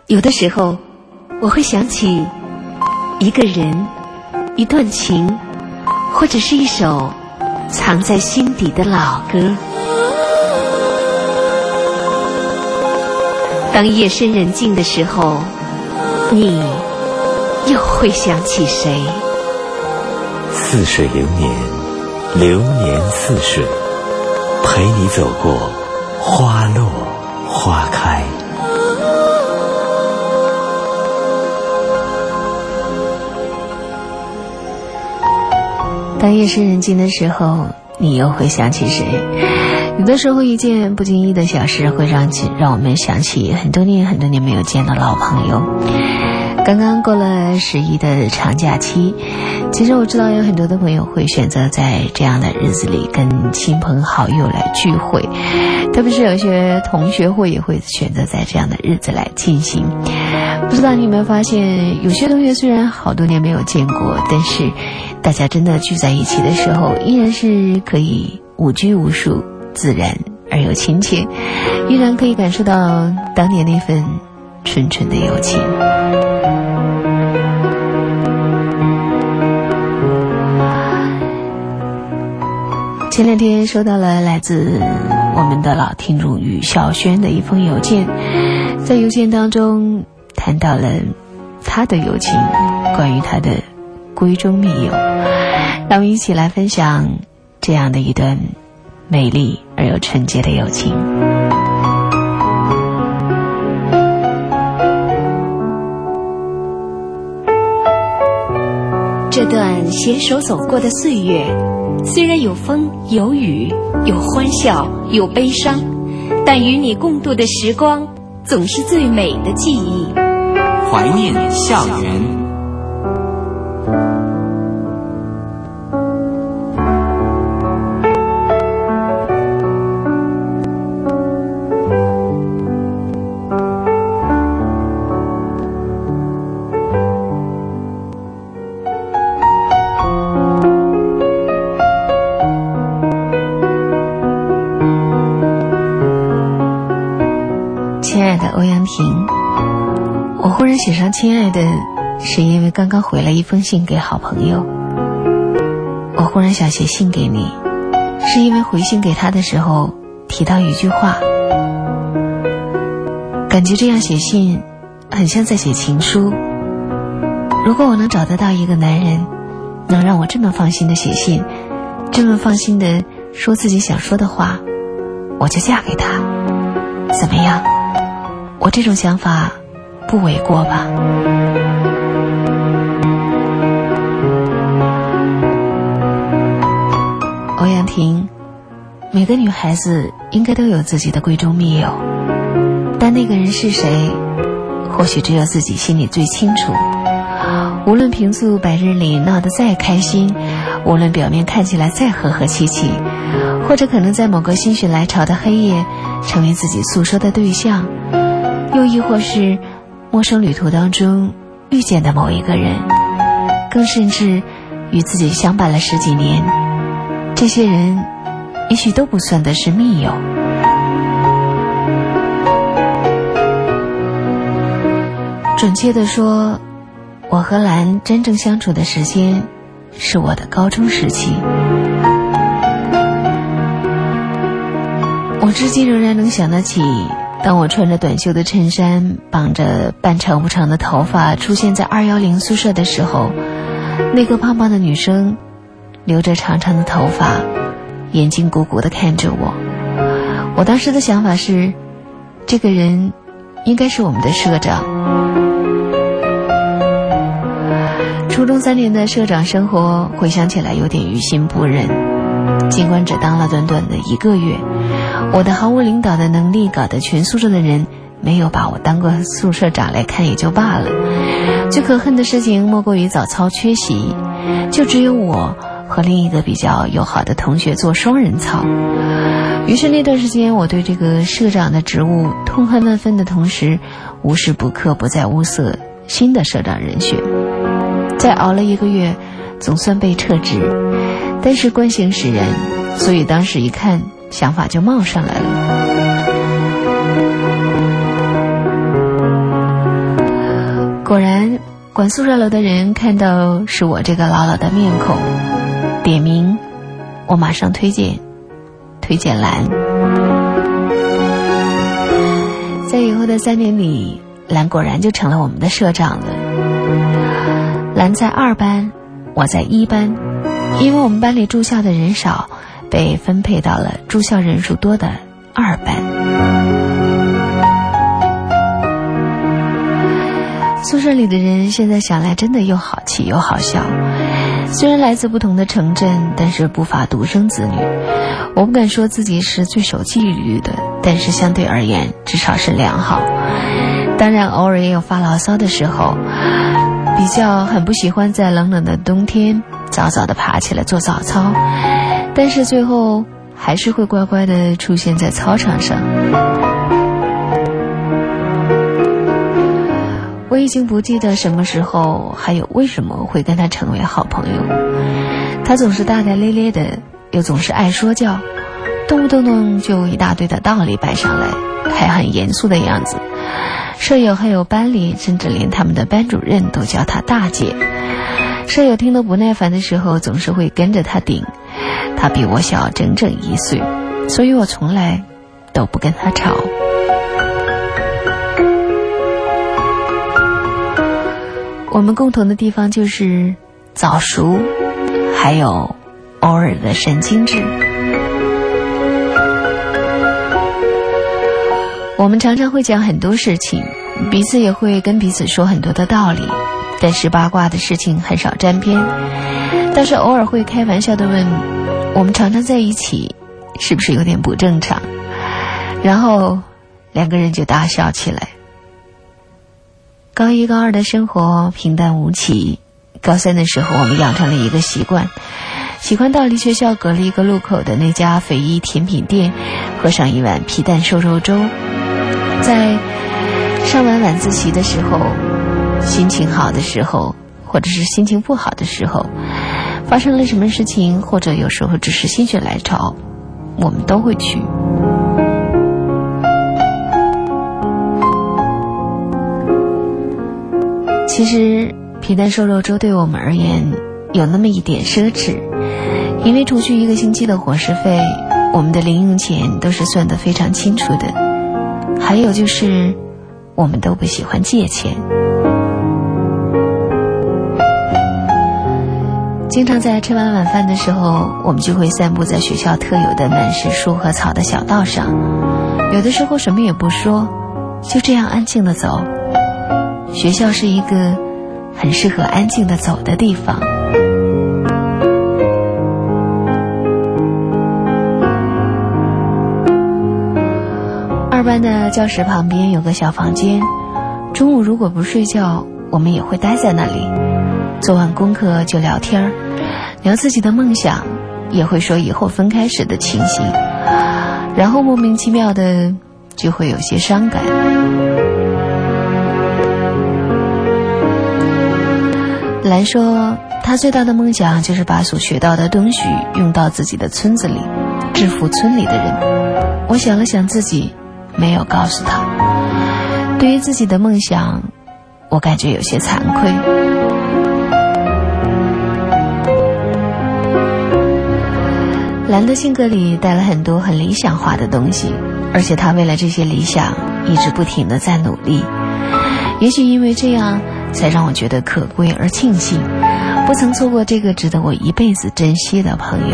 有的时候我会想起一个人，一段情，或者是一首藏在心底的老歌。当夜深人静的时候，你又会想起谁？ 似水流年，流年似水，陪你走过花落花开。 当夜深人静的时候，你又会想起谁？有的时候一件不经意的小事会让我们想起很多年没有见的老朋友。刚刚过了11的长假期，其实我知道有很多的朋友会选择在这样的日子里跟亲朋好友来聚会，特别是有些同学会也会选择在这样的日子来进行。不知道你有没有发现，有些同学虽然好多年没有见过，但是大家真的聚在一起的时候，依然是可以无拘无束，自然而又亲切，依然可以感受到当年那份纯纯的友情。前两天收到了来自我们的老听众于小轩的一封邮件，在邮件当中谈到了他的友情，关于他的闺中密友，让我们一起来分享这样的一段美丽而又纯洁的友情。这段携手走过的岁月，虽然有风有雨，有欢笑有悲伤，但与你共度的时光总是最美的记忆。 怀念校园。 亲爱的欧阳婷，我忽然写上亲爱的，是因为刚刚回了一封信给好朋友。我忽然想写信给你，是因为回信给他的时候提到一句话，感觉这样写信很像在写情书。如果我能找得到一个男人，能让我这么放心的写信，这么放心的说自己想说的话，我就嫁给他，怎么样？我这种想法不为过吧？欧阳婷，每个女孩子应该都有自己的闺中密友，但那个人是谁，或许只有自己心里最清楚。无论平素白日里闹得再开心，无论表面看起来再和和气气，或者可能在某个心血来潮的黑夜成为自己诉说的对象，又亦或是陌生旅途当中遇见的某一个人，更甚至与自己相伴了10几年，这些人也许都不算的是密友。准确地说，我和兰真正相处的时间是我的高中时期。我至今仍然能想得起，当我穿着短袖的衬衫，绑着半长不长的头发出现在210宿舍的时候，那个胖胖的女生留着长长的头发，眼睛鼓鼓地看着我。我当时的想法是，这个人应该是我们的社长。初中3年的社长生活回想起来有点于心不忍，尽管只当了短短的1个月，我的毫无领导的能力搞得全宿舍的人没有把我当过宿舍长来看也就罢了，最可恨的事情莫过于早操缺席，就只有我和另一个比较友好的同学做双人操。于是那段时间我对这个社长的职务痛恨万分的同时，无时不刻不在物色新的社长人选。再熬了1个月，总算被撤职，但是惯性使然，所以当时一看，想法就冒上来了。 果然管宿舍楼的人看到是我这个老老的面孔，点名，我马上推荐兰。在以后的3年里，兰果然就成了我们的社长了。兰在2班，我在1班，因为我们班里住校的人少，被分配到了住校人数多的2班。宿舍里的人现在想来真的又好气又好笑，虽然来自不同的城镇，但是不乏独生子女。我不敢说自己是最守纪律的，但是相对而言至少是良好。当然偶尔也有发牢骚的时候，比较很不喜欢在冷冷的冬天早早的爬起来做早操，但是最后还是会乖乖的出现在操场上。我已经不记得什么时候还有为什么会跟他成为好朋友。他总是大大咧咧的，又总是爱说教，动不动就一大堆的道理摆上来，还很严肃的样子。舍友还有班里，甚至连他们的班主任都叫他大姐。舍友听得不耐烦的时候，总是会跟着他顶。他比我小整整1岁，所以我从来都不跟他吵。我们共同的地方就是早熟，还有偶尔的神经质。我们常常会讲很多事情，彼此也会跟彼此说很多的道理，但是八卦的事情很少沾边。但是偶尔会开玩笑的问，我们常常在一起是不是有点不正常？然后2个人就大笑起来。高1高2的生活平淡无奇，高3的时候我们养成了一个习惯，喜欢到离学校隔了1个路口的那家肥一甜品店喝上1碗皮蛋瘦肉粥。在上完晚自习的时候，心情好的时候，或者是心情不好的时候，发生了什么事情，或者有时候只是心血来潮，我们都会去。其实皮蛋瘦肉粥对我们而言有那么一点奢侈，因为除去1个星期的伙食费，我们的零用钱都是算得非常清楚的。还有就是我们都不喜欢借钱，经常在吃完晚饭的时候，我们就会散步在学校特有的满是树和草的小道上，有的时候什么也不说，就这样安静地走。学校是一个很适合安静地走的地方。2班的教室旁边有个小房间，中午如果不睡觉，我们也会待在那里，做完功课就聊天，聊自己的梦想，也会说以后分开时的情形，然后莫名其妙的就会有些伤感。兰说他最大的梦想就是把所学到的东西用到自己的村子里，制服村里的人。我想了想自己没有告诉他，对于自己的梦想我感觉有些惭愧。兰的性格里带了很多很理想化的东西，而且他为了这些理想一直不停地在努力。也许因为这样才让我觉得可贵而庆幸，不曾错过这个值得我一辈子珍惜的朋友。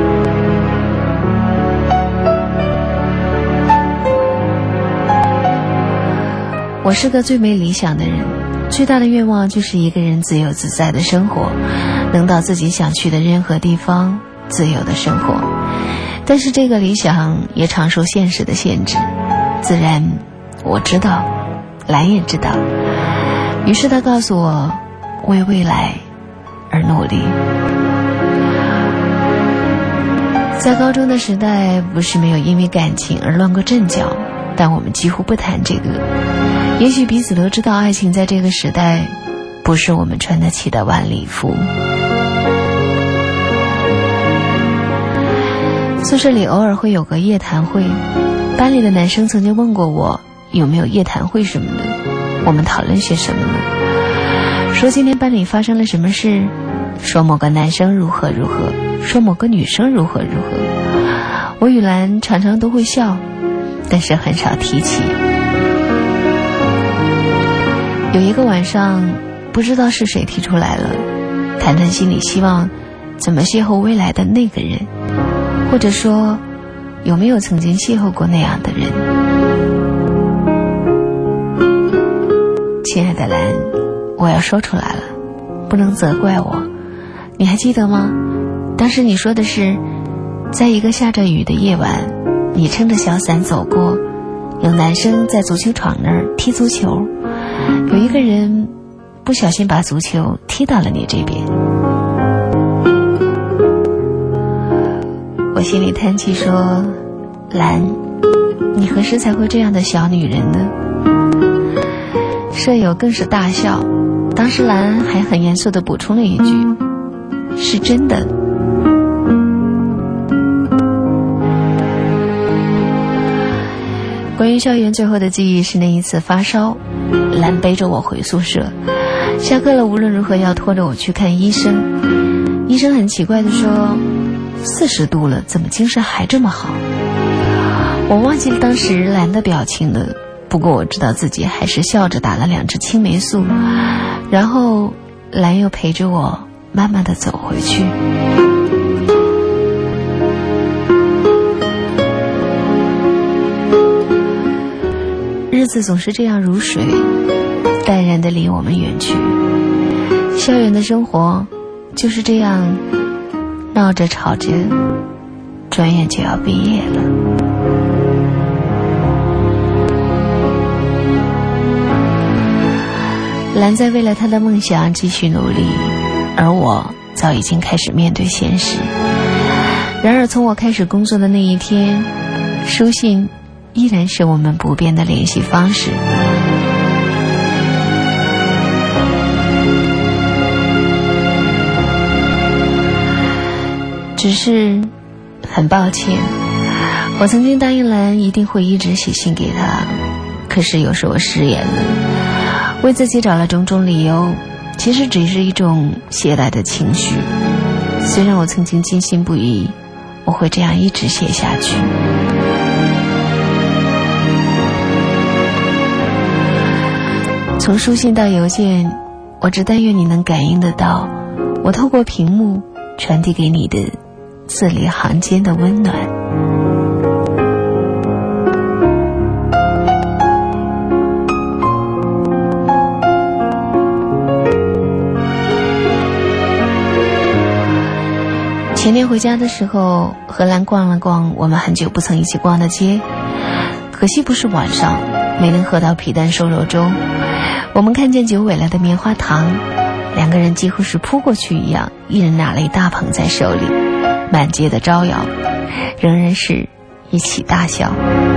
我是个最没理想的人，最大的愿望就是一个人自由自在的生活，能到自己想去的任何地方自由的生活。但是这个理想也常受现实的限制，自然我知道，兰也知道。于是他告诉我，为未来而努力。在高中的时代，不是没有因为感情而乱过阵脚，但我们几乎不谈这个。也许彼此都知道，爱情在这个时代不是我们穿得起的晚礼服。宿舍里偶尔会有个夜谈会，班里的男生曾经问过我有没有夜谈会什么的，我们讨论些什么呢？ 说今天班里发生了什么事，说某个男生如何如何，说某个女生如何如何。我与兰常常都会笑，但是很少提起。有一个晚上，不知道是谁提出来了，谈谈心里希望怎么邂逅未来的那个人，或者说有没有曾经邂逅过那样的人。亲爱的兰，我要说出来了，不能责怪我。你还记得吗？当时你说的是，在一个下着雨的夜晚，你撑着小伞走过，有男生在足球场那儿踢足球，有一个人不小心把足球踢到了你这边。我心里叹气说，兰，你何时才会这样的小女人呢？舍友更是大笑，当时兰还很严肃地补充了一句，是真的。关于校园最后的记忆是那一次发烧，兰背着我回宿舍，下课了无论如何要拖着我去看医生。医生很奇怪地说，40度了，怎么精神还这么好？我忘记了当时兰的表情了，不过我知道自己还是笑着打了2支青霉素，然后兰又陪着我慢慢地走回去。日子总是这样如水，淡然地离我们远去。校园的生活就是这样闹着吵着，转眼就要毕业了。兰在为了她的梦想继续努力，而我早已经开始面对现实。然而从我开始工作的那一天，书信依然是我们不变的联系方式。只是很抱歉，我曾经答应兰一定会一直写信给她，可是有时我食言了，为自己找了种种理由，其实只是一种懈怠的情绪。虽然我曾经坚信不疑，我会这样一直写下去。从书信到邮件，我只但愿你能感应得到我透过屏幕传递给你的字里行间的温暖。前天回家的时候，和兰逛了逛我们很久不曾一起逛的街，可惜不是晚上，没能喝到皮蛋瘦肉粥。我们看见久违了的棉花糖，两个人几乎是扑过去一样，一人拿了一大捧在手里，满街的招摇，仍然是一起大笑。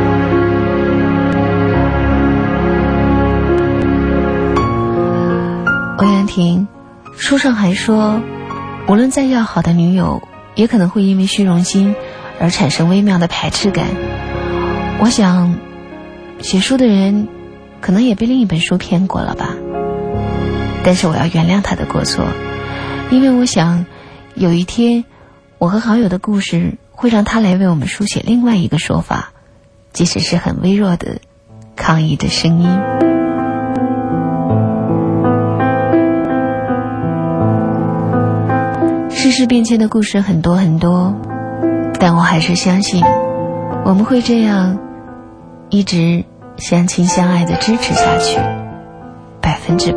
欧阳婷，书上还说，无论再要好的女友，也可能会因为虚荣心而产生微妙的排斥感。我想，写书的人可能也被另一本书骗过了吧。但是我要原谅他的过错，因为我想，有一天，我和好友的故事会让他来为我们书写另外一个说法，即使是很微弱的抗议的声音。世事变迁的故事很多很多，但我还是相信我们会这样一直相亲相爱的支持下去，100%。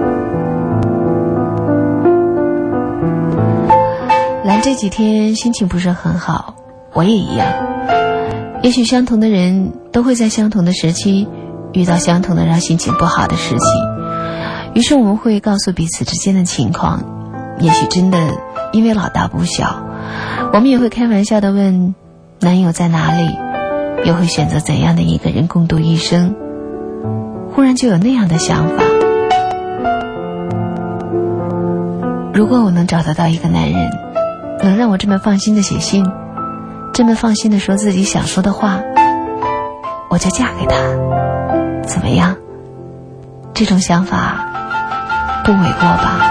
兰这几天心情不是很好，我也一样。也许相同的人都会在相同的时期遇到相同的让心情不好的事情，于是我们会告诉彼此之间的情况。也许真的因为老大不小，我们也会开玩笑地问男友在哪里，又会选择怎样的一个人共度一生。忽然就有那样的想法，如果我能找得到一个男人，能让我这么放心地写信，这么放心地说自己想说的话，我就嫁给他，怎么样？这种想法不为过吧。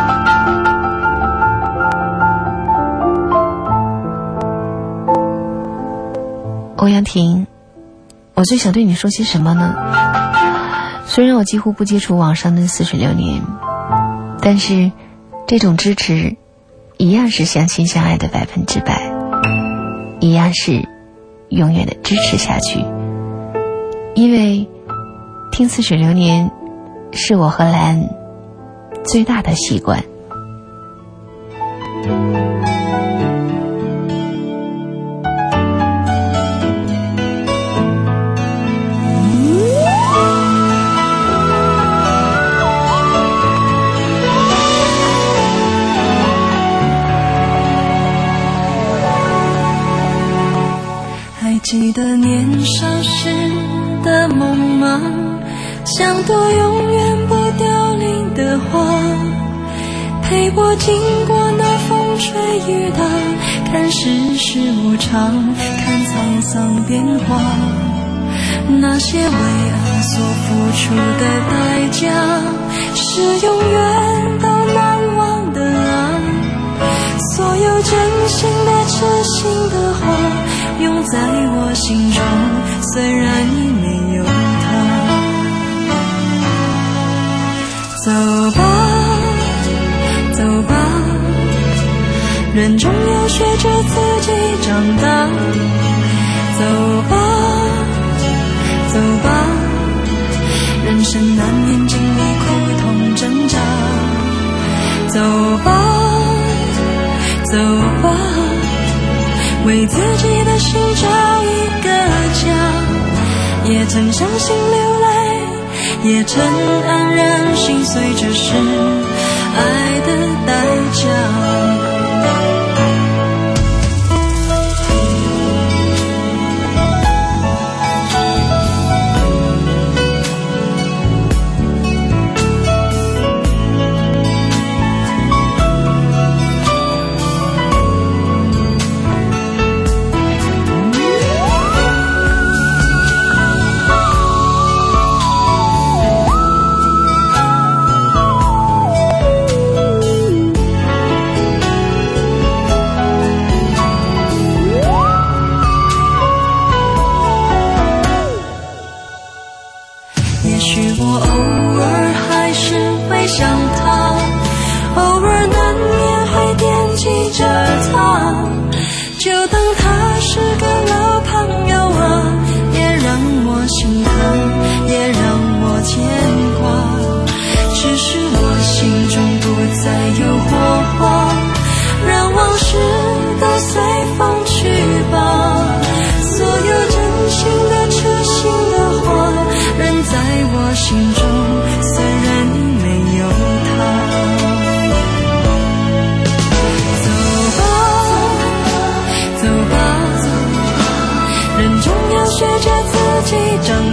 欧阳婷，我最想对你说些什么呢？虽然我几乎不接触网上的46年，但是这种支持一样是相亲相爱的100%，一样是永远的支持下去。因为听46年是我和兰最大的习惯。 记得年少时的梦吗？像朵永远不凋零的花，陪我经过那风吹雨打，看世事无常，看沧桑变化。那些为爱所付出的代价，是永远都难忘的啊！所有真心的痴心的话，永在我心中，虽然已没有他。走吧，走吧，人终要学着自己长大。走吧，走吧，人生难免经历苦痛挣扎。走吧，走吧，为自己的心找一个家，也曾伤心流泪，也曾黯然心碎，这是爱的代价。学着自己长